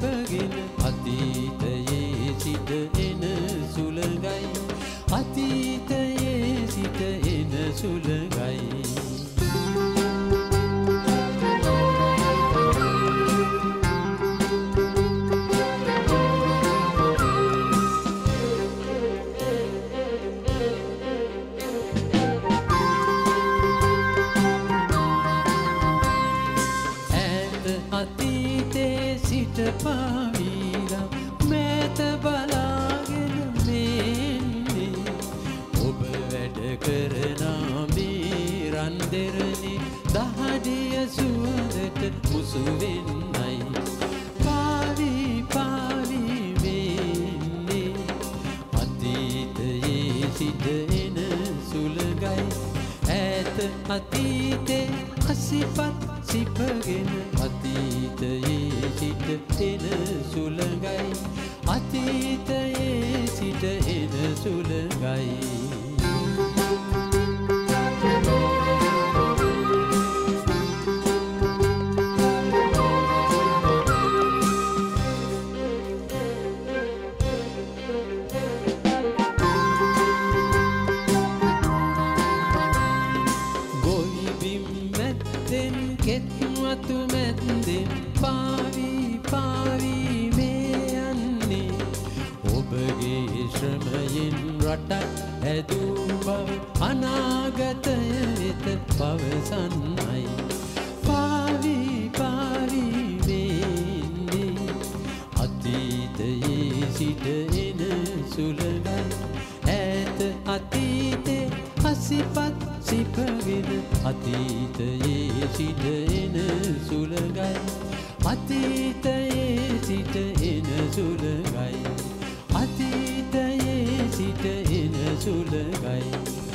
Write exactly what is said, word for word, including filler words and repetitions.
සිපගෙන අතීතයේ සිට එන සුළඟයි අතීතයේ සිට එන සුළඟයි අතීතේ සිට පාවිලා මෑත බලාගෙන මෙන්නේ ඔබ වැඩ කරනා මේ රන් දෙරණේ දහඩිය සුවඳට මුසු වෙන්නයි පාවි පාවි වෙන්නේ අතීතයේ සිට එන සුළඟයි ඈත අතීතේ අසිපත් සිපගෙන අතීතයේ සිට එන සුළඟයි අතීතයේ සිට එන සුළඟයි කෙත්වතු මැද්දෙන් පාවි පාවි මේ යන්නේ ඔබගේ ශ්‍රමයෙන් රටක් හැදූ බව අනාගතය වෙත පවසන්නයි පාවි පාවි වෙන්නේ අතීතයේ සිට එන සුළඟයි ඈත අතීතේ අසිපත් සිපගෙන අතීතයේ සිට එන සුළඟයි අතීතයේ සිට එන සුළඟයි අතීතයේ සිට එන සුළඟයි